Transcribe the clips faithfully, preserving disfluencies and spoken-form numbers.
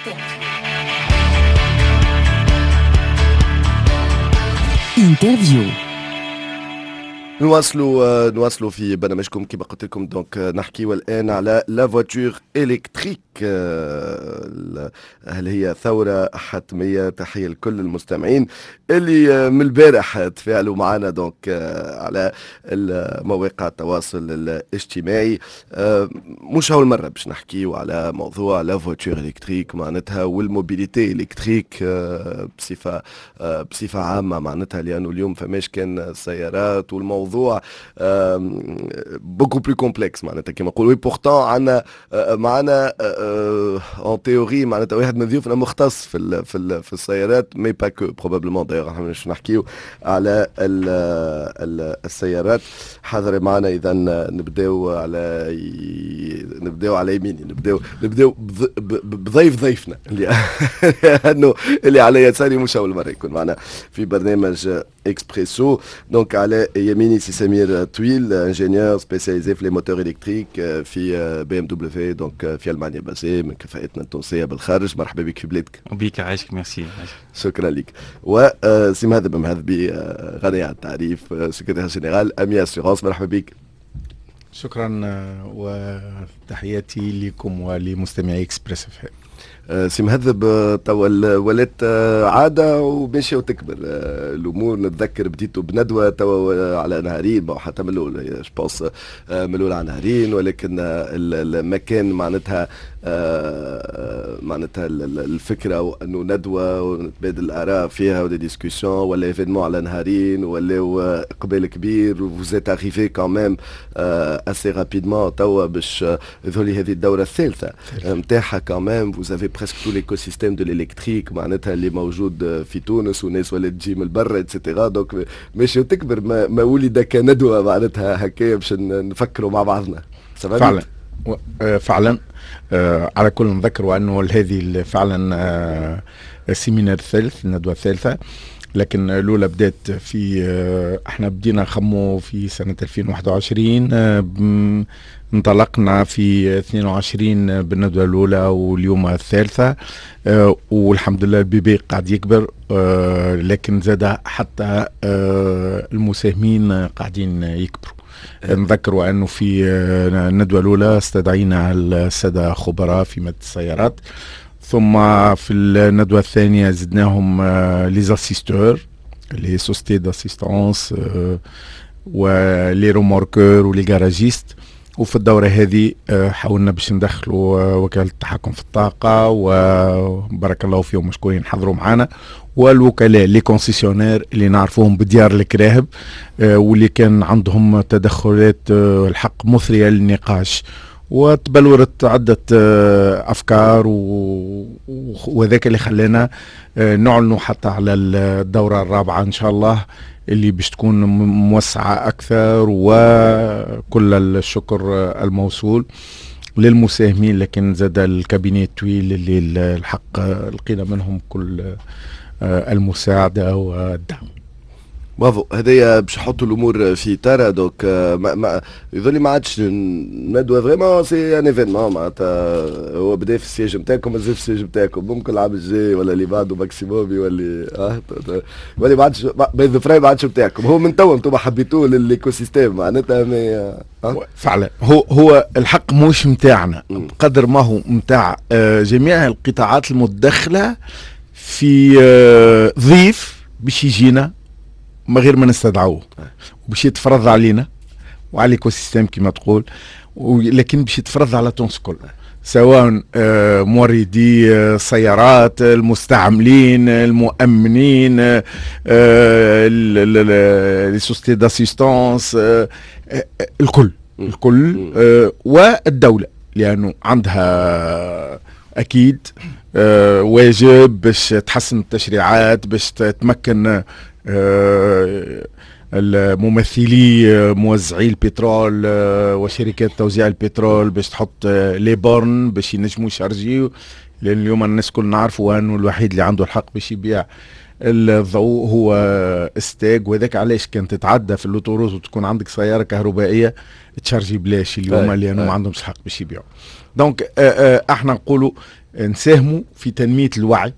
انترفيو. نواصلوا نواصلوا في برنامجكم كما قلت لكم. دونك نحكيو الان على لا فواتور الكتريك. هل هي ثوره حتميه؟ تحيه لكل المستمعين اللي من البارح تفاعلوا معنا دونك على مواقع التواصل الاجتماعي. مش اول مره باش نحكيو على موضوع لا فواتور الكتريك معناتها والموبيليتي الكتريك بصفه بصفه عامه معناتها، لانه اليوم فماش كان السيارات والموضوع بوكو بلو كومبلكس معناتها كما نقولوا. وي بورتون عندنا معنا اون تيوري معناتها واحد من ضيوفنا مختص في ال في ال في السيارات، مي با كو بروبابلمون دايوغ احنا باش نحكيو على ال ال السيارات. حاضر معنا اذا نبداو على نبداو على يميني، نبداو نبداو بضيف ضيفنا اللي انه اللي على يساري مش اول مره يكون معنا في برنامج اكسبريسو. دونك على يميني سي سمير طويل، انجينيور سبيسياليزي في لي موتور الكتريك في بي ام دبليو دونك في المانيا باسي من كفاءتنا التونسيه بالخارج. مرحبا بك في بلادك. وبيك عايشك، ميرسي. شكرا لك. وسي مهذب مهذبي غني عن التعريف، سكرتير جينيرال امي اسيغونس. مرحبا بك. شكرا وتحياتي لكم ولمستمعي اكسبريس اف ام. سي مهذب توا ولات عاده وماشيه وتكبر الامور. نتذكر بديتوا بندوه توا على نهارين، حتى من الاول جو بونس من الاول على نهارين، ولكن المكان معناتها معناتها الفكره انه ندوه ونتبادل الاراء فيها ودي ديسكوسيون ولا ايفينمون على نهارين ولا اقبال كبير. وزيت اريفي كمان اسي رابيدمون توا باش تولي هذه الدوره الثالثه نتاعها كمان. فوزافي بريسك تو ليكوسيستيم دو الالكتريك معناتها اللي موجود في تونس، وناس ولات تجي من البر اتسيتيرا. دونك ماشي وتكبر ما, ما ولد كندوه معناتها هكايا باش نفكروا مع بعضنا. فعلا فعلا آه على كل نذكروا انه هذه فعلا آه السيمينار الثالث، الندوه الثالثه، لكن الاولى بدات في آه احنا بدينا نخمو في سنه ألفين وواحد وعشرين، آه انطلقنا في اثنين وعشرين بالندوه الاولى واليوم الثالثه، آه والحمد لله البيبي قاعد يكبر، آه لكن زاد حتى آه المساهمين قاعدين يكبروا. نذكروا انه في الندوه الاولى استدعينا الساده خبراء في ماده السيارات، ثم في الندوه الثانيه زدناهم لي زاسيستور لي سوسيتي داسيستانس ولي روموركور ولي جاراجيست. وفي الدوره هذه حاولنا باش ندخلوا وكاله التحكم في الطاقه، وبارك الله فيهم مشكورين حضروا معنا، والوكلاء لي كونسيسيونير اللي نعرفوهم بديار الكراهب واللي كان عندهم تدخلات الحق مثريه للنقاش، وتبلورت عده افكار، وذاك اللي خلانا نعلنوا حتى على الدوره الرابعه ان شاء الله اللي باش تكون موسعه اكثر. وكل الشكر الموصول للمساهمين، لكن زاد الكابينيه الطويل اللي الحق لقينا منهم كل المساعده والدعم. برافو. هذايا باش نحطوا الامور في اطار. دوك ما ما يظل ما عادش ندوه فريمون سي ان ايفينمون معناتها هو بدا في السياج نتاعكم مازال في السياج نتاعكم، ممكن العام الجاي ولا اللي بعده ماكسيموم يولي اه ولا ما عادش بين فري ما عادش نتاعكم. هو من توا انتم حبيتوه للايكو سيستيم معناتها مي آه. فعلا هو هو الحق مش نتاعنا قدر ما هو نتاع جميع القطاعات المتدخله في ضيف باش يجينا ما غير ما نستدعوه وباش يتفرض علينا وعلى الايكو سيستيم كما تقول، لكن باش يتفرض على تونس كل، سواء موردي السيارات، المستعملين، المؤمنين، لي سوسيتي داسيستانس، الكل الكل والدوله، لانه عندها اكيد واجب باش تحسن التشريعات، باش تمكن الممثلي موزعي البترول وشركات توزيع البترول باش تحط لي بورن باش ينجموا يشارجيو، لان اليوم الناس كل نعرفوا انه الوحيد اللي عنده الحق باش يبيع الضوء هو استاج، وذاك علاش كان تتعدى في اللوتوروز وتكون عندك سياره كهربائيه تشارجي بلاش اليوم لانه ما عندهمش الحق باش يبيعوا. دونك احنا نقولوا نساهموا في تنمية الوعي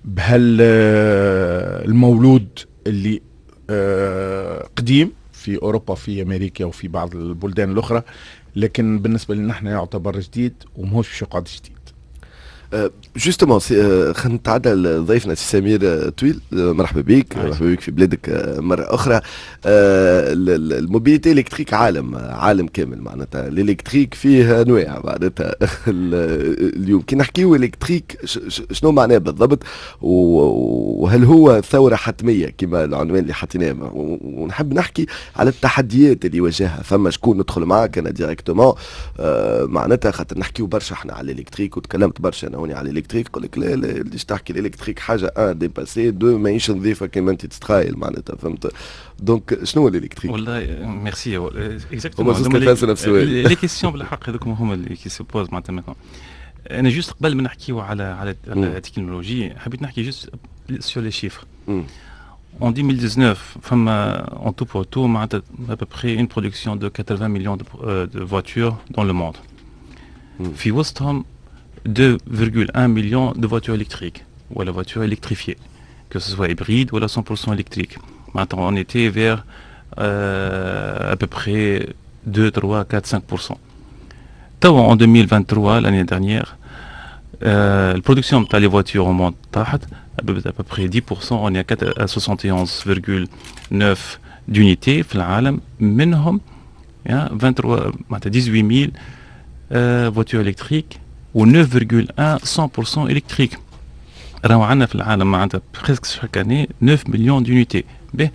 بهالمولود اللي قديم في أوروبا في أمريكا وفي بعض البلدان الأخرى، لكن بالنسبة لنا احنا يعتبر جديد ومهوش باش يقعد جديد. جوستومون خلينا نتعدى لضيفنا سي سمير طويل، مرحبا بك. مرحبا بك في بلادك مره اخرى. الموبيليتي الكتريك عالم عالم كامل معناتها، الالكتريك فيه انواع معناتها. اليوم كي نحكيو الكتريك شنو معناه بالضبط، وهل هو ثوره حتميه كما العنوان اللي حطيناه، ونحب نحكي على التحديات اللي يواجهها. فما شكون ندخل معاك انا ديريكتومون معناتها، خاطر نحكيو برشا احنا على الالكتريك وتكلمت برشا انا على الالكتريك، يقول لك لا ليش تحكي الالكتريك حاجه ان ديباسي، دو ماهيش نظيفه كيما انت تتخيل معناتها، فهمت؟ دونك شنو هو الالكتريك؟ والله ميرسي اكزاكتومون لي كيسيون بالحق هذوك هما اللي كي سوبوز معناتها مثلا. انا جوست قبل ما نحكيو على على التكنولوجي حبيت نحكي جوست سور لي شيفر. En deux mille dix-neuf, en tout pour tout, à peu près une production de quatre-vingts millions de, euh, de voitures dans le monde. في وسطهم deux virgule un millions de voitures électriques ou la voiture électrifiée, que ce soit hybride ou la cent pour cent électrique. Maintenant, on était vers euh, à peu près deux, trois, quatre, cinq pour cent. En deux mille vingt-trois, l'année dernière, euh, la production de les voitures au monde à peu près dix pour cent, on est à soixante et onze virgule neuf d'unités في العالم، منهم vingt-trois, dix-huit mille euh, voitures électriques و neuf virgule un cent pour cent électriques. راهو عندنا في العالم معناتها presque chaque année neuf millions d'unités. باهي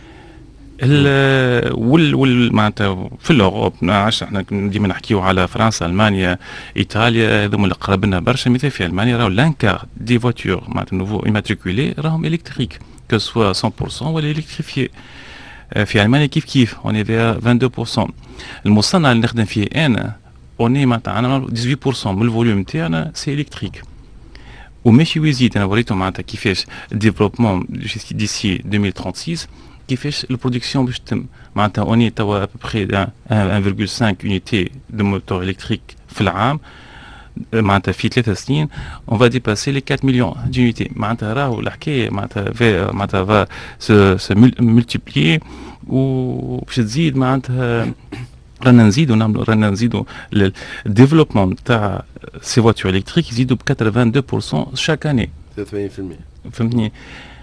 وال وال معناتها في الاوروب عشان احنا ديما نحكيو على فرنسا، المانيا، ايطاليا، هذوما اللي قرب لنا برشا. مثال في المانيا راهو لانكار دي فواتور معناتها نوفو ايماتريكولي راهم الكتريك كو سوا cent pour cent ولا الكتريفيي. في المانيا كيف كيف اوني فيها vingt-deux pour cent. المصنع اللي نخدم فيه انا اوني معناتها عندنا dix-huit pour cent من الفوليوم تاعنا سي الكتريك. وماشي ويزيد، انا وريتهم معناتها كيفاش الديفلوبمون ديسي deux mille trente-six، كيفاش البرودكسيون باش تتم. معناتها اوني توا ابوبخي un virgule cinq unité de moteur électrique في العام، معناتها في ثلاثة سنين on va dépasser les quatre millions d'unités. معناتها راهو الحكايه معناتها معناتها va se se multiplier وباش تزيد. معناتها رانا نزيدو نعملو رانا نزيدو الديفلوبمون تاع سي فواتور الكتريك يزيدو ب quatre-vingt-deux pour cent شاك اني. ثلاثين بالمئة فهمتني؟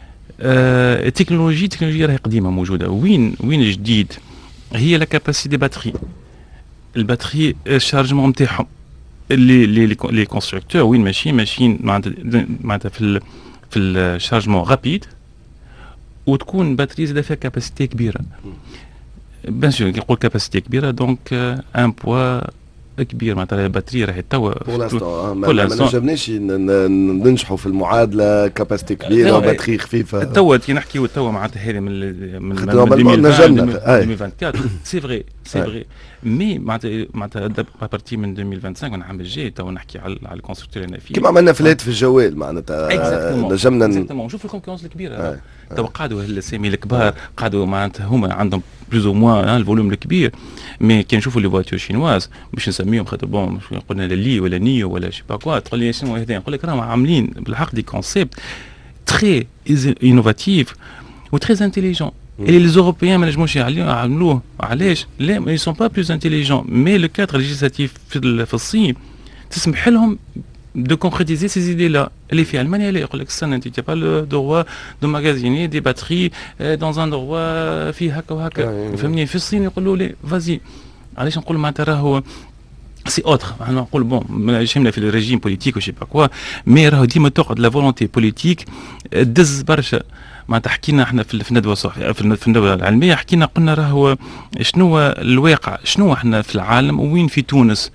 آه التكنولوجيا التكنولوجيا راهي قديمه موجوده. وين وين الجديد؟ هي لا كاباسيتي باتري. الباتري الشارجمون نتاعهم اللي لي لي كونستركتور وين ماشيين ماشيين معناتها معناتها في في الشارجمون رابيد، وتكون باتري زاده فيها كاباسيتي كبيره. بيان سور كي نقول كاباسيتي كبيره دونك ان بوا كبير. معناتها الباتري راهي توا بور لانستون ما نجمناش ننجحوا في المعادله كاباسيتي كبيره وباتري خفيفه. توا كي نحكيو توا معناتها هذه من من ألفين وأربعطاش سي فري سي فري مي معناتها معناتها بارتي من ألفين وخمسة وعشرين العام الجاي توا نحكي على على الكونستركتور اللي فيه كيما عملنا في الهاتف الجوال. معناتها نجمنا اكزاكتومون نشوف الكونكورونس الكبيره. توا قعدوا الاسامي الكبار قعدوا معناتها هما عندهم بلوز او موان الفوليوم الكبير. مي كي نشوفوا لي فواتور شينواز باش نسميهم خاطر بون قلنا لي ولا نيو ولا شي با كوا، تقول لي شنو هذا، نقول لك راهم عاملين بالحق دي كونسيبت تري انوفاتيف و تري انتيليجون. اللي لي زوروبيان ما نجموش يعملوه. علاش؟ لا ما يسون با بلوز انتيليجون، مي لو كادر ليجيسلاتيف في الصين تسمح لهم de concrétiser ces idées-là. Les filles allemandes, elles disent que tu n'as pas le droit de magasiner des batteries dans un endroit في هكا وهكا. فهمني؟ في الصين يقولوا لي فازي. علاش نقول معناتها راهو سي اوتر. انا نقول بون ماشي يهمنا في الريجيم بوليتيك وشي با كوا، مي راهو ديما تقعد لا فولونتي بوليتيك دز برشا. معناتها حكينا احنا في الندوه الصحفيه في الندوه العلميه حكينا قلنا راهو شنو الواقع، شنو احنا في العالم وين في تونس.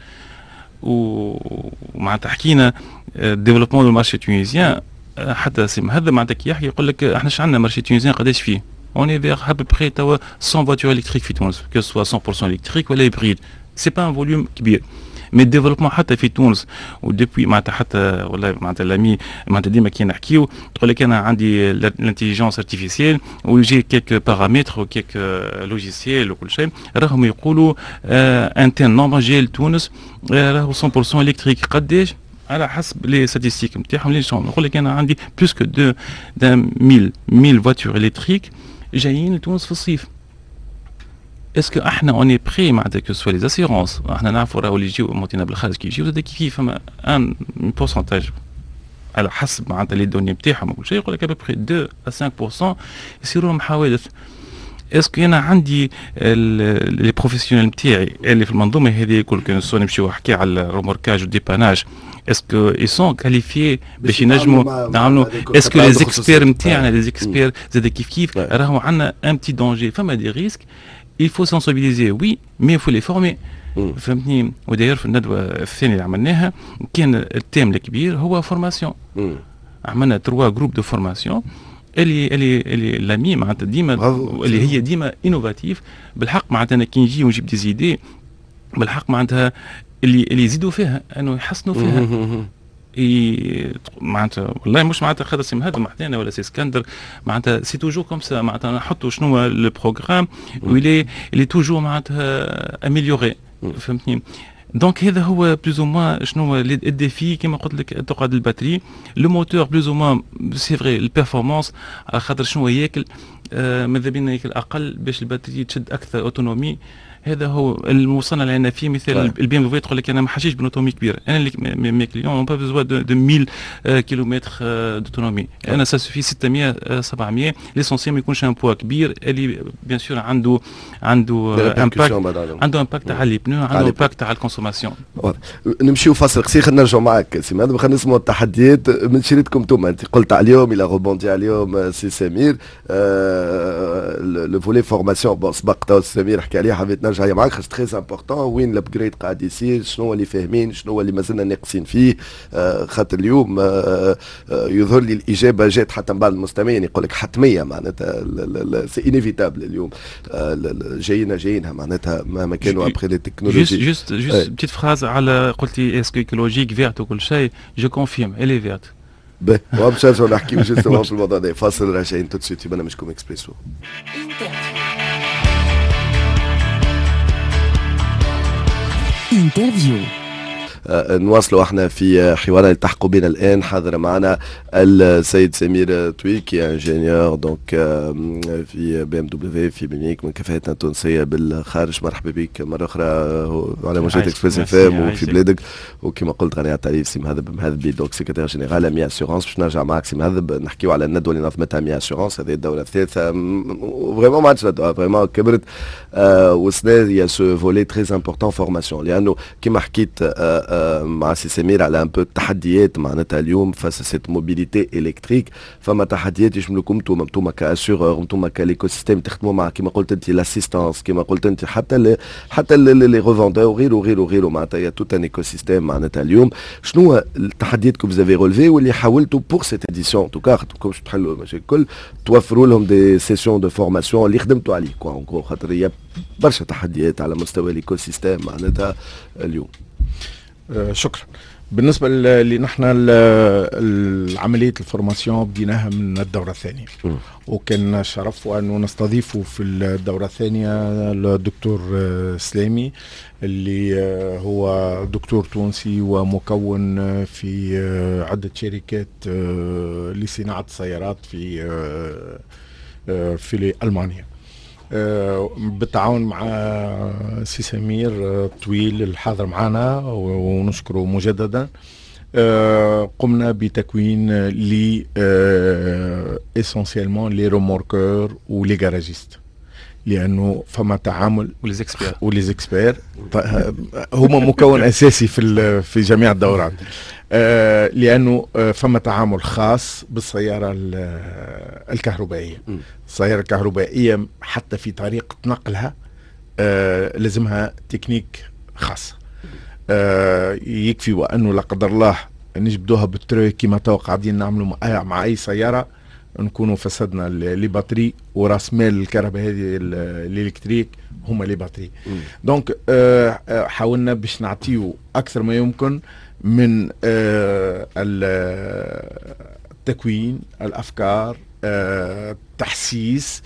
ومعناتها حكينا ديفلوبمون دو مارشي تونيزيان. حتى سي هذا معناتها كي يحكي يقول لك احنا عندنا مارشي تونيزيان قداش فيه؟ اوني فيغ ا بو بري توا cent voitures électriques في تونس كو سوا cent pour cent électrique ولا هيبريد. سي با ان فوليوم كبير. مي الديفلوبمون حتى في تونس وديبوي معناتها حتى والله معناتها لامي معناتها ديما كي نحكيو تقول لك انا عندي الانتيليجنس ارتيفيسيال ويجي كيك بارامتر وكيك لوجيسيال وكل شيء راهم يقولوا ان تان نورمال جاي لتونس راهو cent pour cent électrique. قداش؟ على حسب لي ستاتستيك نتاعهم اللي شون نقول لك انا عندي بلوس كو دو دان ميل ميل فواتور الكتريك جايين لتونس في الصيف. اسكو احنا اوني بري معناتها كو سوا لي زاسيرونس احنا نعرفوا راهو اللي يجيو موتينا بالخارج كي يجيو زاد كيف فما ان بورسونتاج على حسب معناتها لي دوني نتاعهم وكل شيء يقول لك ابري اثنين إلى خمسة بالمئة يصيروا لهم حوادث. اسكو انا عندي لي بروفيسيونيل نتاعي اللي في المنظومه هذه الكل كي نمشيو نحكي على الروموركاج والديباناج اسكو اي سون كاليفي باش ينجموا نعملوا اسكو لي زيكسبير نتاعنا لي زيكسبير زاد كيف كيف راهو عندنا ان بتي دونجي فما دي ريسك il faut sensibiliser oui mais il faut les former. فهمتني. وداير في الندوه الثانيه اللي عملناها كان التيم الكبير هو فورماسيون. عملنا تروا جروب دو فورماسيون اللي اللي اللي لامي معناتها ديما اللي هي ديما انوفاتيف بالحق. معناتها انا كي نجي ونجيب دي زيدي بالحق معناتها اللي اللي يزيدوا فيها انه يحسنوا فيها. اي معناتها والله مش معناتها خاطر سي مهدم وحدنا ولا سي اسكندر معناتها سي توجور كوم سا. معناتها نحطوا شنو هو لو بروغرام ويلي اللي توجور معناتها اميليوري. فهمتني. دونك هذا هو بلوز او موان شنو هو الديفي كما قلت لك تقعد الباتري لو موتور بلوز او موان سي فري البيرفورمانس على خاطر شنو ياكل آه ماذا بينا ياكل اقل باش الباتري تشد اكثر اوتونومي. هذا هو الموصلنا لنا فيه. مثال البي ام دبليو تقول لك انا ما حاجيش بنوتومي كبيره. انا اللي مي كليون اون با بيزوا دو ميل كيلومتر دوتونومي. انا سا سوفي ستمية سبعمية ليسونسيال ما يكونش ان بوا كبير اللي بيان سور عنده عنده امباكت عنده امباكت على لي بنو عنده امباكت على الكونسوماسيون. نمشيو فاصل قصير خلينا نرجعوا معك سي مهدي خلينا نسمعوا التحديات من شريتكم انتم. انت قلت عليهم الى روبوندي عليهم سي سمير لو فولي فورماسيون بون سبق سمير حكى عليه حبيت نرجع معك خاطر تري امبورطون وين الابجريد قاعد يصير شنو اللي فاهمين شنو اللي مازلنا ناقصين فيه. خاطر اليوم يظهر لي الاجابه جات حتى من بعض المستمعين يقول لك حتميه معناتها سي انيفيتابل اليوم جايين جايينها معناتها مهما كانوا ابخي لي تكنولوجي. جوست جوست جوست بتيت فراز على قلتي اسكو ايكولوجيك فيرت وكل شيء جو كونفيرم الي فيرت. باهي وباش نرجعوا نحكيو جوستومون في الموضوع ده. فاصل راجعين تو سويت برنامجكم اكسبريسو. انترفيو. نواصلوا احنا في حوارنا التحقوا بنا الان. حاضر معنا السيد سمير تويكي انجينيور دونك في بي ام دبليو في بيميك من كفاءتنا التونسيه بالخارج. مرحبا بك مره اخرى على موجات اكسبريس اف ام وفي بلادك. وكما قلت غني على التعريف سي مهذب مهذبي دونك سكرتير جينيرال ميا اسيورونس. باش نرجع معك سي مهذب نحكيو على الندوه اللي نظمتها ميا اسيورونس. هذه الدوره الثالثه فريمون ما عادش ندوه فريمون كبرت وسنا يا سو فولي تري امبورطون فورماسيون لانه كما حكيت مع سي سمير على ان بو التحديات معناتها اليوم فاس سيت موبيليتي الكتريك. فما تحديات يشملكم انتوما انتوما كاسيورور انتوما كليكو سيستيم تخدموا مع كما قلت انت لاسيستانس كما قلت انت حتى ل حتى لي ريفوندور وغيره وغيره وغيره معناتها يا توت ان ايكو سيستيم معناتها اليوم. شنو التحديات كو فوزافي رولفي واللي حاولتوا بور سيت اديسيون توكا خاطركم باش تحلوا المشاكل الكل توفروا لهم دي سيسيون دو فورماسيون اللي خدمتوا عليه كوا اون خاطر هي برشا تحديات على مستوى الايكو سيستيم معناتها اليوم. آه شكرا. بالنسبه اللي نحن عمليه الفورماسيون بديناها من الدوره الثانيه وكان شرف انه نستضيفه في الدوره الثانيه الدكتور سلامي اللي هو دكتور تونسي ومكون في عده شركات لصناعه السيارات في في المانيا بالتعاون مع سي سمير طويل الحاضر معنا ونشكره مجددا. قمنا بتكوين لي اسونسيالمون لي روموركور ولي جاراجيست لانه فما تعامل وليزيكسبير وليزيكسبير هما مكون اساسي في في جميع الدورات. آه لانه آه فما تعامل خاص بالسياره الكهربائيه. السياره الكهربائيه حتى في طريقه نقلها آه لازمها تكنيك خاص. آه يكفي وانه لا قدر الله نجبدوها بالتري كما تو قاعدين نعملوا مع, مع اي سياره نكونوا فسدنا لي باتري وراس مال الكهرباء هذه الالكتريك هما لي باتري. دونك آه حاولنا باش نعطيو اكثر ما يمكن من آه التكوين الافكار آه تحسيس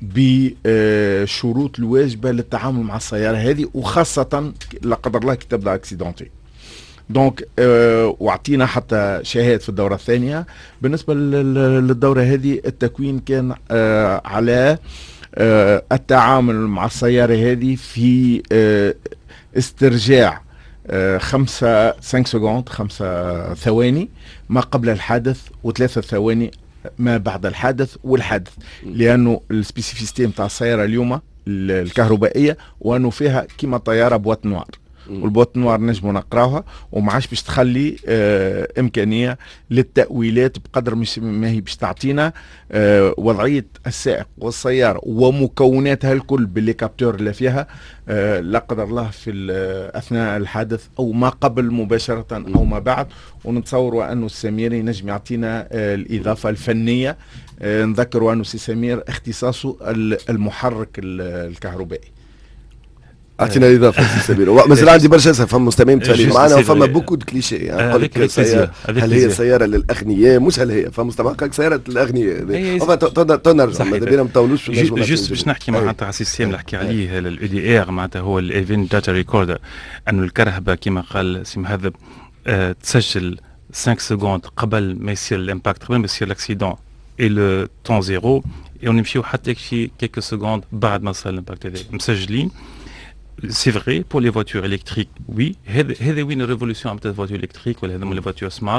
بشروط الواجبه للتعامل مع السياره هذه وخاصه لا قدر الله كي تبدا اكسيدونتي. دونك آه واعطينا حتى شهادة في الدورة الثانية. بالنسبة للدورة هذه التكوين كان آه على آه التعامل مع السيارة هذه في آه استرجاع آه خمسة خمسة سكوند خمسة ثواني ما قبل الحادث وثلاثة ثواني ما بعد الحادث والحادث، لأنه السبيسيفيستي متاع السيارة اليوم الكهربائية وأنه فيها كيما طيارة بوات نوار، والبوات نوار نجموا نقراوها وما عادش باش تخلي آه إمكانية للتأويلات بقدر مش ما هي باش تعطينا آه وضعية السائق والسيارة ومكوناتها الكل باللي كابتور اللي فيها آه لا قدر الله في أثناء الحادث أو ما قبل مباشرة أو ما بعد. ونتصوروا أنه السميري نجم يعطينا آه الإضافة الفنية. آه نذكروا أنه سي سمير اختصاصه المحرك الكهربائي. اعطينا الاضافه سي سمير. مازال عندي برشا اسئله، فما مستمعين متفاعلين معنا وفما بوكو دو كليشي. يعني نقول لك سيارة هل هي سياره للاغنياء؟ مش هل هي فما مستمع قال سياره للاغنياء تنرجع ماذا بينا ما نطولوش جوست باش نحكي معناتها على السيستم اللي نحكي عليه الاي دي ار معناتها هو الايفنت داتا ريكوردر. انه الكرهبه كما قال سي مهذب أه تسجل خمسة سكوند قبل ما يصير الامباكت، قبل ما يصير الاكسيدون اي لو طون زيرو، ونمشيو حتى شي كيلكو سكوند بعد ما صار الامباكت هذا مسجلين. C'est vrai pour les voitures électriques, oui. هذا وين الريفولوسيون عملت الفواتور الكتريك ولا هذوما لي فواتور سمارت.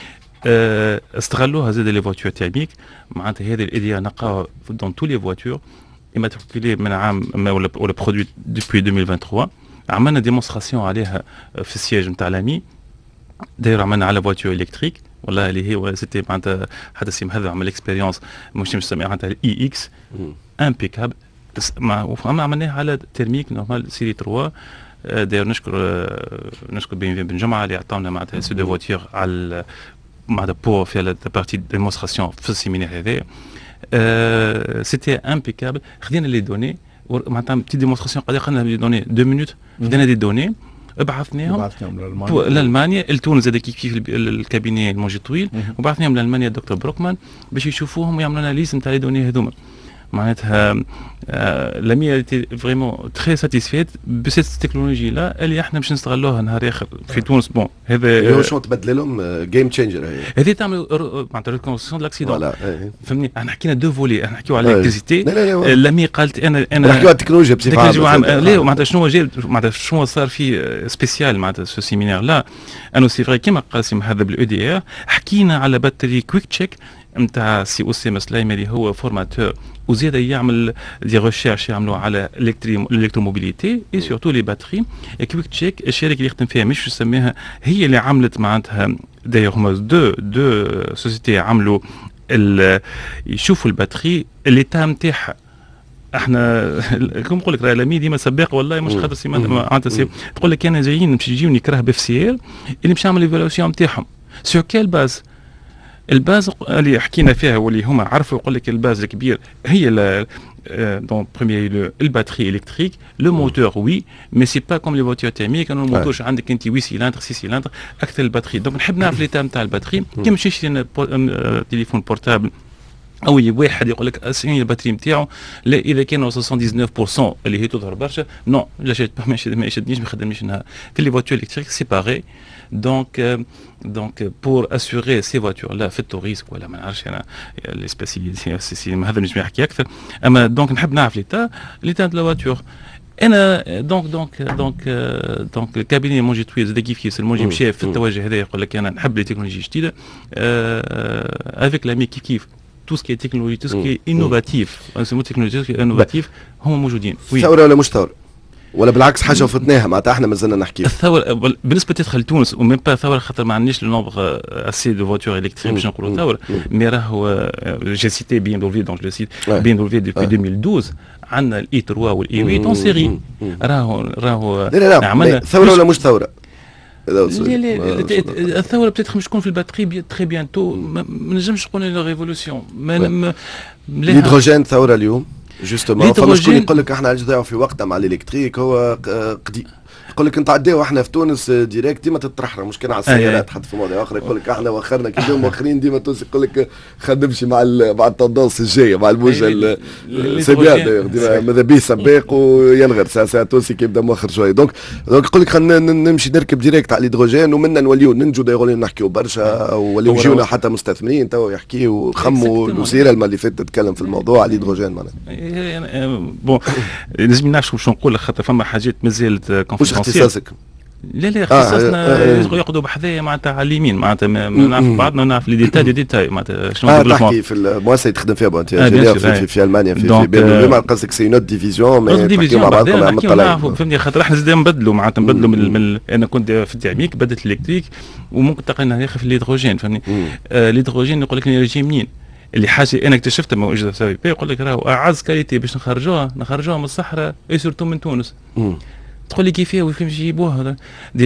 استغلوها زاد لي فواتور تيرميك. معناتها هذه الايديا نلقاوها دون تو لي فواتور immatriculées من عام ولا ولا برودوي دوبوي ألفين وثلاثة وعشرين. عملنا ديمونستراسيون عليها في السياج نتاع لامي. داير عملنا على فواتور الكتريك والله اللي هي سيتي معناتها حتى سي هذا عمل اكسبيريونس مش مش معناتها الاي اكس امبيكابل. ما عملناها على ترميك نورمال سيري ثلاثة. داير نشكر نشكر بن بن جمعه اللي عطاونا معناتها سي دو فواتور على معناتها بور في لا بارتي ديمونستراسيون في السيمينار هذا. سيتي امبيكابل. خدينا لي دوني معناتها بتي ديمونستراسيون قد قلنا لي دوني دو مينوت. خدينا دي دوني بعثناهم لالمانيا لتونس زاد كيف كيف الكابيني الموجي طويل، وبعثناهم لالمانيا الدكتور بروكمان باش يشوفوهم ويعملوا اناليز نتاع لي دوني هذوما. معناتها لامي تي فريمون تري ساتيسفيت بسيت تكنولوجي لا اللي احنا باش نستغلوها نهار اخر في تونس. بون هذا شنو تبدل لهم جيم تشينجر هي هذه تعمل معناتها ريكونسيون دو لاكسيدون. فهمني احنا حكينا دو فولي، احنا نحكيو على الالكتريسيتي. لامي قالت انا انا نحكيو على التكنولوجيا بصفه عامه. لا معناتها شنو جا معناتها شنو صار في سبيسيال معناتها في السيمينار. لا انه سي فري كيما قال سي هذا بالاو دي ار. حكينا على باتري كويك تشيك نتاع سي اسامه سلايمي اللي هو فورماتور وزيد يعمل دي ريشيرش يعملوا على الالكتروموبيليتي اي سورتو لي باتري. كويك تشيك الشركه اللي يخدم فيها مش يسميها هي اللي عملت معناتها داير هما دو دو سوسيتي عملوا يشوفوا الباتري الليتا نتاعها. احنا كم نقول لك راه لامي ديما سباق والله مش خاطر سي معناتها تقول لك انا جايين باش يجيوني كره بي سي ال اللي باش نعمل ايفالواسيون نتاعهم سور كيل باز. الباز اللي حكينا فيها واللي هما عرفوا يقول لك الباز الكبير هي دون بروميير الباتري الكتريك لو موتور وي مي سي با كوم لي فواتور تيرميك. انه الموتور عندك انت ثمانية سيلندر ستة سيلندر اكثر الباتري. دونك نحب نعرف ليتا نتاع الباتري كي مش يشري تليفون بورتابل او واحد يقول لك اسيني الباتري نتاعو لا اذا كانوا تسعة وتسعين بالمئة اللي هي تظهر برشا نو لا شيء ما يشدنيش ما يخدمنيش نهار. في لي فواتور الكتريك سيباري. دونك دونك بور اسيوري سي فواتور لا في التوريسك ولا ما نعرفش انا لي سبيسياليتي هذا نجم نحكي اكثر. اما دونك نحب نعرف ليتا ليتا دو لا فواتور. انا دونك دونك دونك دونك الكابيني مونجي تويز زاد كيف كيف المونجي مشى في التوجه هذا يقول لك انا نحب لي تكنولوجي جديده افيك لامي كيف كيف tout ce qui est technologie, tout ce qui est innovatif, c'est mot technologie innovatif هم موجودين. ثورة ولا مش ثورة؟ ولا بالعكس حاجة وفتناها معناتها احنا مازلنا نحكي. الثورة بالنسبة تدخل تونس ومين با ثورة خاطر ما عندناش لو نومبر اسي دو فواتور الكتريك باش نقولوا ثورة، مي راهو جي سيتي بي ام دبليو دونك جو سيت بي ام دبليو دوبي ألفين واثناشر عندنا الاي ثلاثة والاي ثمانية اون سيري. راهو راهو لا لا لا ثورة ولا مش ثورة؟ الثوره بتاتخ مش تكون في الباتري تري بيانتو ما نجمش نقول لا ريفولوسيون. الهيدروجين ثوره اليوم جوستومون. فما شكون يقول لك احنا علاش ضيعوا في وقتها مع الالكتريك هو قديم يقول لك نتعداو احنا في تونس ديريكت ديما تطرحنا مش كان على السيارات حتى في مواضيع اخرى يقول لك احنا وخرنا كي اليوم مؤخرين ديما تونس يقول لك خلينا نمشي مع مع التندونس الجايه مع الموجه سي بيان ديما ماذا بيه سباق وينغر ساعه ساعه تونسي كيبدا مؤخر شويه دونك دونك يقول لك خلينا نمشي نركب ديريكت على الهيدروجين ومنا نوليو ننجو يقولوا نحكيو برشا ولو يجونا حتى مستثمرين تو يحكيوا ويخموا الوزيره المره اللي فاتت تتكلم في الموضوع على الهيدروجين معناها بون لازم نعرفوا شو نقول خاطر فما حاجات مازالت مش اختصاصك لا لا اختصاصنا ياخذوا بحذايا معناتها على اليمين معناتها نعرف بعضنا ونعرف لي ديتاي دي ديتاي معناتها شنو اه تحكي في المؤسسه اللي تخدم فيها بونت انجينير في, في, في المانيا في, في بين ما قصدك سي نوت ديفيزيون مي تحكيو مع بعضكم مع الطلاب فهمتني خاطر احنا زاد نبدلوا معناتها نبدلوا من, من انا كنت في الديناميك بدلت الالكتريك وممكن تلقينا ناخذ في الهيدروجين فهمني آه الهيدروجين يقول لك الانرجي منين اللي حاجه انا اكتشفتها ما وجدت سبب يقول لك راهو اعز كاليتي باش نخرجوها نخرجوها من الصحراء اي سورتو من تونس تقول لي كيفاه وكيف يجيبوها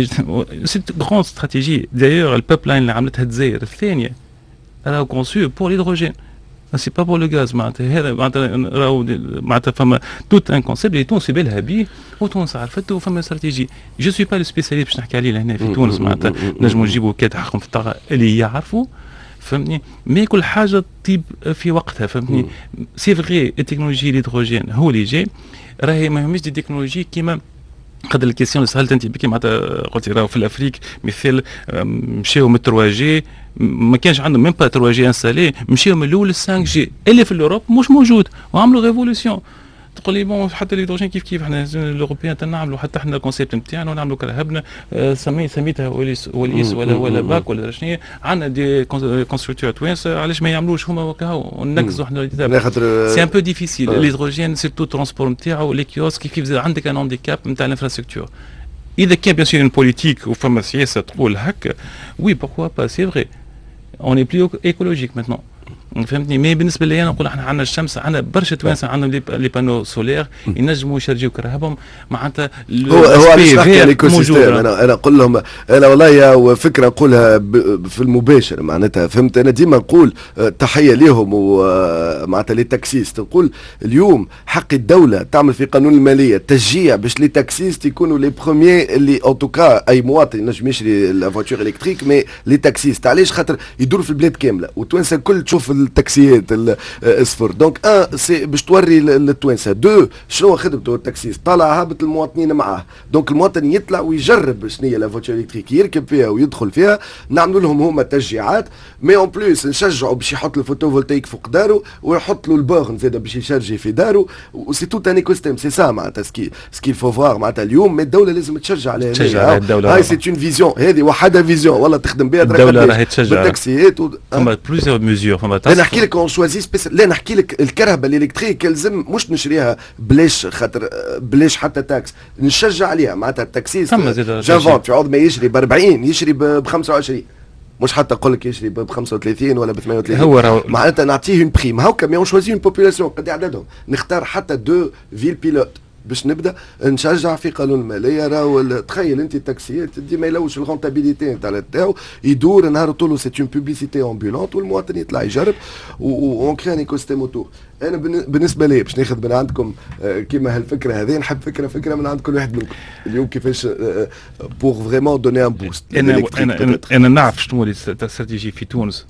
سي غران استراتيجي دايوغ البيب لاين اللي عملتها الجزائر الثانيه راهو كونسيو بور ليدروجين سي با بور لو غاز معناتها هذا معناتها راهو معناتها فما توت ان كونسيبت اللي تونس بالها به وتونس عرفته وفما استراتيجي جو سوي با لو سبيسياليست باش نحكي عليه لهنا في تونس معناتها نجموا نجيبوا كاد حقهم في الطاقه اللي يعرفوا فهمتني مي كل حاجه طيب في وقتها فهمتني سي فغي التكنولوجيا الهيدروجين هو اللي جاي راهي ما همش دي تكنولوجي كيما قد الكيسيون اللي سالت انت بكي معناتها قلت راهو في الافريك مثال مشاو من ثري جي ما كانش عندهم ميم با ثري جي انستالي مشاو من الاول لل فايف جي اللي في الاوروب مش موجود وعملوا ريفولوسيون تقول لي بون حتى الهيدروجين كيف كيف احنا الاوروبيان نعملوا حتى احنا الكونسيبت نتاعنا ونعملوا كرهبنا سمي سميتها وليس وليس ولا ولا باك ولا شنو عندنا دي كونستركتور توانس علاش ما يعملوش هما وكاو وننكزوا احنا سي ان بو ديفيسيل الهيدروجين سيرتو ترونسبور نتاعو لي كيوسك كيف كيف عندك ان هانديكاب نتاع الانفراستركتور اذا كان بيان سور بوليتيك وفما سياسه تقول هكا وي بوركوا با سي فري اون اي بلو ايكولوجيك ماتنون فهمتني مي بالنسبه لي انا نقول احنا عندنا الشمس عندنا برشا توانسه عندهم لي بانو سولير ينجموا يشارجيو كرهبهم معناتها هو هو علاش نحكي على الايكوسيستم انا انا نقول لهم انا والله فكره نقولها في المباشر معناتها فهمت انا ديما نقول تحيه لهم ومعناتها لي تاكسيست نقول اليوم حق الدوله تعمل في قانون الماليه تشجيع باش لي تاكسيست يكونوا لي بروميي اللي ان توكا اي مواطن ينجم يشري لا فواتور الكتريك مي لي تاكسيست علاش خاطر يدوروا في البلاد كامله والتوانسه الكل تشوف التاكسيات الاصفر دونك ان سي باش توري للتوانسه دو شنو خدمته التاكسيست طالع هابط المواطنين معاه دونك المواطن يطلع ويجرب شنو هي لا فواتور الكتريك يركب فيها ويدخل فيها نعملوا لهم هما تشجيعات مي اون بلوس نشجعوا باش يحط الفوتوفولتايك فوق داره ويحط له البورن زاد باش يشارجي في داره وسي تو ان ايكو سيستيم سي سا معناتها سكي سكي فو فوار معناتها اليوم مي الدوله لازم تشجع عليها تشجع الدوله هاي سي اون فيزيون هذه وحده فيزيون والله تخدم بها الدوله راهي تشجع بالتاكسيات فما بلوزيور ميزور فما انا نحكي لك اون شوازي سبيسيال لا نحكي لك الكرهبه الالكتريك لازم مش نشريها بلاش خاطر بلاش حتى تاكس نشجع عليها معناتها التاكسيست جافون في عوض ما يشري ب أربعين يشري ب خمسة وعشرين مش حتى نقول لك يشري ب خمسة وثلاثين ولا ب ثمانية وثلاثين هو معناتها نعطيه اون بريم هاكا مي اون شوازي اون بوبولاسيون قد عددهم نختار حتى دو فيل بيلوت باش نبدا نشجع في قانون الماليه راهو تخيل انت التاكسيات ديما يلوش الغونتابيليتي نتاع تاعو يدور نهار طولو سي اون بوبليسيتي امبولونت والمواطن يطلع يجرب وون كري ان ايكوسيستيم اوتور انا بالنسبه لي باش ناخذ من عندكم كيما هالفكره هذه نحب فكره فكره من عند كل واحد منكم اليوم كيفاش بور فريمون دوني ان بوست انا انا انا نعرف شنو هو الاستراتيجي في تونس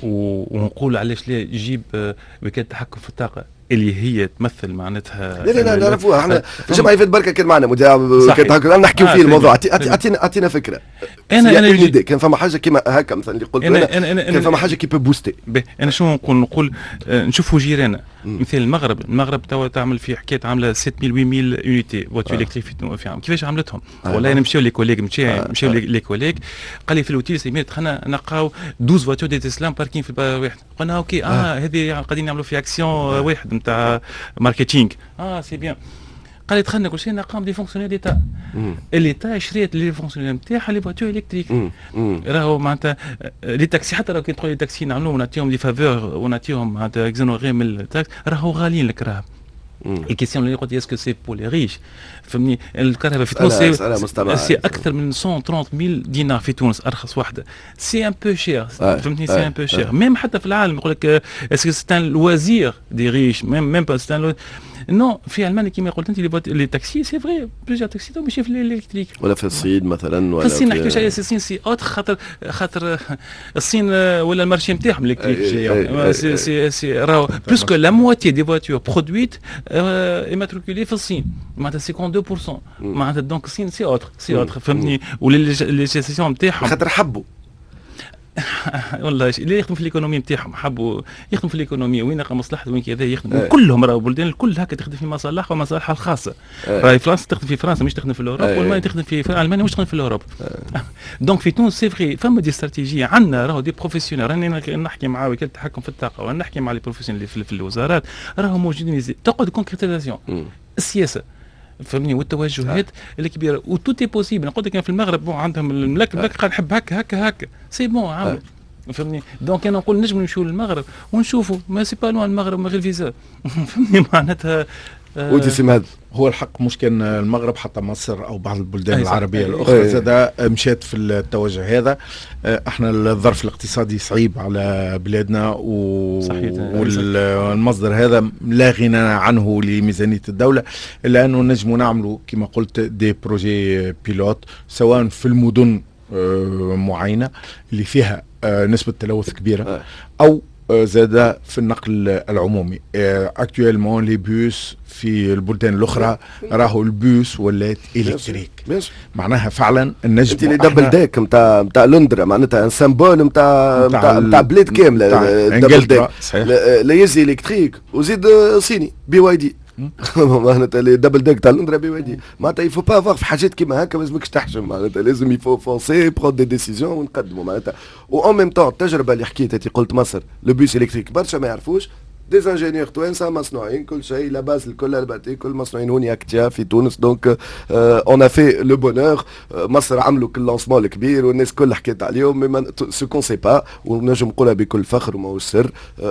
ونقول علاش لا يجيب وكاله التحكم في الطاقه اللي هي تمثل معناتها لا لا لا نعرفوها احنا في الجمعيه اللي فاتت بركه كان معنا مذيع كان نحكيو فيه الموضوع اعطينا اعطينا فكره انا انا جي... كان فما حاجه كيما هكا مثلا اللي قلت أنا أنا أنا كان فما حاجه كي بو بوستي انا شنو نقول نقول نشوفوا جيرانا مثل المغرب المغرب توا تعمل في حكايه عامله ستة آلاف ثمانية آلاف يونيتي فواتور الكتريك في عام كيفاش عملتهم والله انا مشاو لي كوليغ مشاو مشاو لي كوليغ قال لي في الاوتيل سميت خلينا نلقاو اثناش فواتور دي تسلا باركين في واحد قلنا اوكي اه هذه قاعدين نعملوا في اكسيون واحد نتاع ماركتينغ اه سي بيان قال لي دخلنا كل شيء نقام دي فونكسيونير ديتا اللي تا شريت لي فونكسيونير نتاعها لي فواتور الكتريك راهو معناتها لي تاكسي حتى لو كي تدخل لي تاكسي نعملوهم ونعطيهم دي فافور ونعطيهم معناتها اكزونوري من التاكس راهو غاليين الكراهب الكيسيون اللي قلت اسكو سي بور لي ريش فهمني الكهرباء في تونس سي اكثر من مئة وثلاثين ألف دينار في تونس ارخص واحده سي ان بو شير فهمتني سي ان بو شير ميم حتى في العالم يقول لك اسكو سي ان لوازير دي ريش ميم ميم با سي نو في المانيا كما قلت انت لي تاكسي سي فري بليزيور تاكسي تو ماشي في الالكتريك. ولا في الصين مثلا ولا في الصين نحكيوش على الصين سي اوتر خاطر خاطر الصين ولا المارشي نتاعهم الالكتريك جاي سي سي سي راهو بلوسكو لا مواتي دي فواتور برودويت ايماتريكولي في الصين معناتها خمسة وخمسين بالمئة معناتها دونك الصين سي اوتر سي اوتر فهمتني. ولا ليجيسيون نتاعهم خاطر حبوا والله اللي يخدم في الايكونومي نتاعهم حبوا يخدم في الايكونومي وين لقى مصلحته وين كذا يخدم كلهم راهو بلدان الكل هكا تخدم في مصالحها ومصالحها الخاصه. راهي فرنسا تخدم في فرنسا مش تخدم في الاوروب والمانيا تخدم في المانيا مش تخدم في الاوروب. دونك في تونس سي فري فما دي استراتيجيه عندنا راهو دي بروفيسيونيل راني نحكي مع وكاله التحكم في الطاقه ونحكي مع لي بروفيسيونيل اللي في الوزارات راهو موجودين تقعد كونكريتيزاسيون السياسه فهمني والتوجهات الكبيره وتوتي بوسيبل. نقول لك في المغرب بون عندهم الملك الملك قال نحب هكا هكا هكا سي بون عملوا فهمني. دونك انا نقول نجم نمشيو للمغرب ونشوفوا ما سي با لوان المغرب من غير فيزا فهمني معناتها ودي سي هذا هو الحق مش كان المغرب حتى مصر او بعض البلدان العربيه الاخرى زاد مشات في التوجه هذا. احنا الظرف الاقتصادي صعيب على بلادنا و... والمصدر هذا لا غنى عنه لميزانيه الدوله الا انه نجموا نعملوا كما قلت دي بروجي بيلوت سواء في المدن معينه اللي فيها نسبه تلوث كبيره او زاد في النقل العمومي. اكتويلمون لي بوس في البلدان الاخرى راهو البوس ولات الكتريك معناها فعلا النجم انت اللي دبل ديك نتاع نتاع لندرا معناتها ان سامبول نتاع نتاع بلاد كامله دبل ديك لا يزي الكتريك وزيد صيني بي واي دي معناتها اللي دبل ديك تاع لندرا بي واي دي معناتها يفو با افوار في حاجات كيما هكا ما لازمكش تحشم معناتها لازم يفو فونسي برود دي ديسيزيون ونقدموا معناتها. و اون ميم طون التجربه اللي حكيتها قلت مصر لو بوس الكتريك برشا ما يعرفوش دي انجينيور توانسه مصنوعين كل شيء لا باز الكل الباتي كل مصنوعين هوني اكتيا في تونس. دونك اون ا في لو بونور مصر عملوا كل لونسمون الكبير والناس كل حكيت عليهم مي سو كون سي با ونجم نقولها بكل فخر وماهوش سر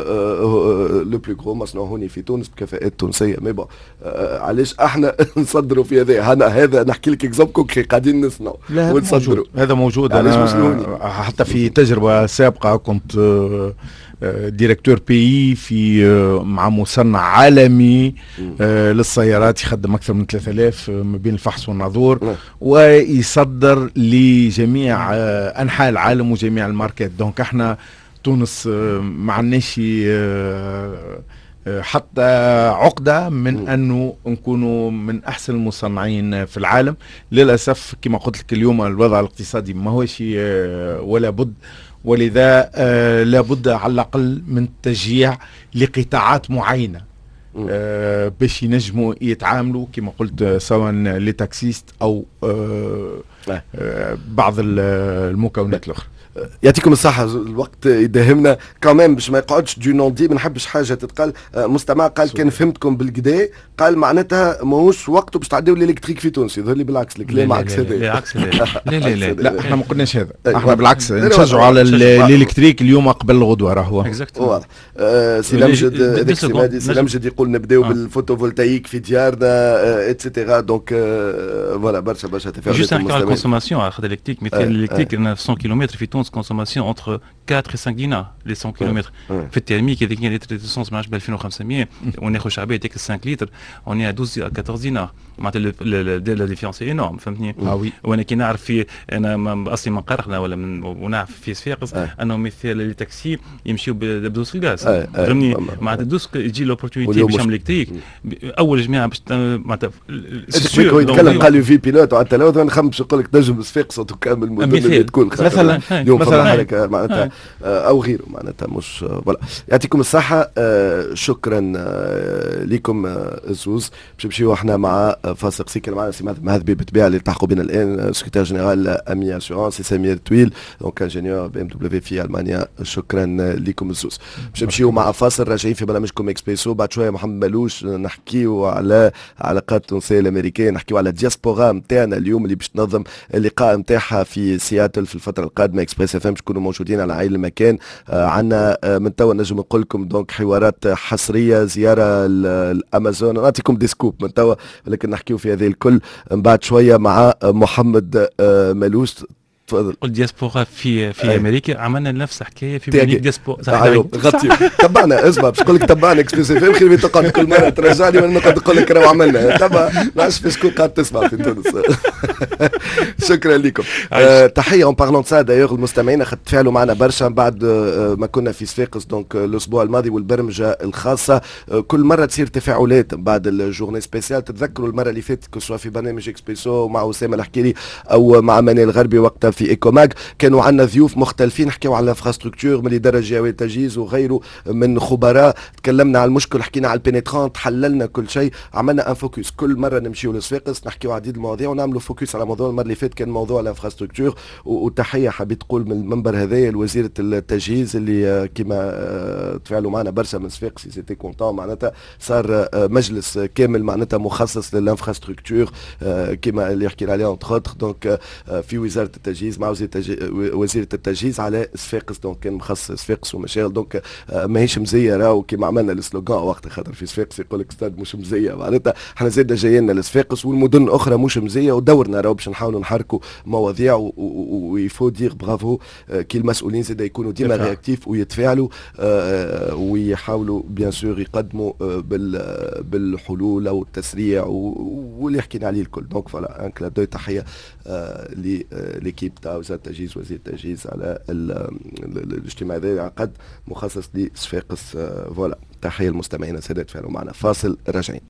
لو بلو غرو مصنوع هوني في تونس بكفاءات تونسيه. مي بون علاش احنا نصدروا في هذا انا هذا نحكي لك اكزومبل كونكري قاعدين نصنعوا ونصدروا هذا موجود. انا حتى في تجربه سابقه كنت ديريكتور بي في مع مصنع عالمي للسيارات يخدم اكثر من ثلاثة آلاف ما بين الفحص والنظور ويصدر لجميع انحاء العالم وجميع الماركات. دونك احنا تونس ما عندناش حتى عقدة من أنه نكونوا من أحسن المصنعين في العالم. للأسف كما قلت لك اليوم الوضع الاقتصادي ما هوش ولا بد ولذا آه لابد على الأقل من تشجيع لقطاعات معينة آه باش ينجموا يتعاملوا كما قلت سواء لتاكسيست أو آه آه بعض المكونات الأخرى. يعطيكم الصحة الوقت يداهمنا كمان باش ما يقعدش دو نون دي ما نحبش حاجة تتقال. مستمع قال كان فهمتكم بالكدا قال معناتها ماهوش وقته باش تعديو الالكتريك في تونس. يظهر لي بالعكس الكلام عكس هذا. لا عكس هذا لا لا لا لا احنا ما قلناش هذا احنا بالعكس نشجعوا على الالكتريك اليوم قبل الغدوة راهو. واضح. سي لمجد هذاك سي لمجد يقول نبداو بالفوتوفولتايك في ديارنا اتسيتيرا. دونك فوالا برشا برشا تفاعلات. جوست نحكي على الكونسوماسيون على خاطر الالكتريك مثال الالكتريك مية كيلومتر في تونس consommation entre quatre et cinq dinars les cent kilomètres. في الترميك هذيك لتر ديسونس ما عادش ب ألفين وخمسمية وناخذ شعبيه ديك خمسة لتر on est à douze à quatorze dinars معناتها لا ديفيرونس انورم فهمتني. وانا كي نعرف في انا اصلي من قرقنا ولا من ونعرف في صفاقس انه مثال لي تاكسي يمشيو بدوس الغاز فهمني معناتها دوس يجي لوبورتونيتي باش يعمل الكتريك اول جماعه باش معناتها يتكلم قال لي في بيلوت وعلى التلوث نخمش نقول لك تنجم صفاقس وتكمل مدن تكون مثلا اليوم فما حركه معناتها او غيره معناتها مش فوالا. يعطيكم الصحه. شكرا لكم الزوز. باش نمشيو احنا مع فاصل قصير معنا سي مهدي بالطبيعه اللي التحقوا بنا الان سكرتير جينيرال امي اسيورانس سمير طويل دونك انجينيور بي ام دبليو في المانيا. شكرا لكم الزوز. باش نمشيو مع فاصل راجعين في برنامجكم اكسبريسو. بعد شويه محمد ملوش نحكيو على علاقات التونسيه الامريكيه نحكيو على الدياسبورا نتاعنا اليوم اللي باش تنظم اللقاء نتاعها في سياتل في الفتره القادمه. اكسبريس اف ام تكونوا موجودين على عين المكان. آه عندنا آه من توا نجم نقول لكم دونك حوارات حصريه زياره الامازون نعطيكم دي سكوب من توا ولكن نحكيو في هذه الكل من بعد شويه مع محمد آه ملوش. تفضل. قلت دياسبورا في في أي. امريكا، عملنا نفس الحكايه في تاجي. مونيك دياسبورا. ايوه غطي تبعنا. اسمع باش نقول لك تبعنا اكسبريس اف ام، خلي تقعد كل مره ترجعني وانا نقعد نقول لك راهو عملنا تبع، ما نعرفش في شكون قاعد تسمع في تونس. شكرا لكم. آه تحيه اون بارلون سا دايوغ المستمعين، اخذت تفاعلوا معنا برشا بعد آه ما كنا في صفاقس دونك آه الاسبوع الماضي والبرمجه الخاصه. آه كل مره تصير تفاعلات بعد الجورني سبيسيال. تتذكروا المره اللي فاتت كسوا في برنامج اكسبريسو مع اسامه الحكيري او مع منال الغربي وقتها في ايكوماج، كانوا عندنا ضيوف مختلفين حكيوا على الانفراستركتور من الاداره الجويه التجهيز وغيره من خبراء. تكلمنا على المشكل، حكينا على البينيترون، حللنا كل شيء، عملنا ان فوكس. كل مره نمشيو لصفاقس نحكيو على عديد المواضيع ونعملوا فوكس على موضوع. المره اللي فاتت كان موضوع الانفراستركتور، وتحيه حبيت تقول من المنبر هذايا لوزيره التجهيز اللي كما تفاعلوا معنا برشا من صفاقس سيتي كونتون. معناتها صار مجلس كامل معناتها مخصص للانفراستركتور كما اللي حكينا عليه اونتر اوتر دونك في وزاره التجهيز مع وزيره التجهيز على صفاقس. دونك كان مخصص صفاقس ومشاغل. دونك ماهيش مزيه راهو كما عملنا السلوغان وقت خاطر في صفاقس يقول لك ستاد مش مزيه، معناتها احنا زاد جايين لصفاقس والمدن الاخرى مش مزيه، ودورنا راهو باش نحاولوا نحركوا مواضيع. ويفو دير برافو كي المسؤولين زاد يكونوا ديما رياكتيف ويتفاعلوا ويحاولوا بيان سور يقدموا بالحلول او التسريع واللي حكينا عليه الكل. دونك فوالا ان كلاب دو تحيه ليكيب تاع وزاره التجهيز وزير التجهيز على الاجتماع هذا عقد مخصص لصفاقس. فوالا تحيه المستمعين السادات، فعلوا معنا فاصل راجعين.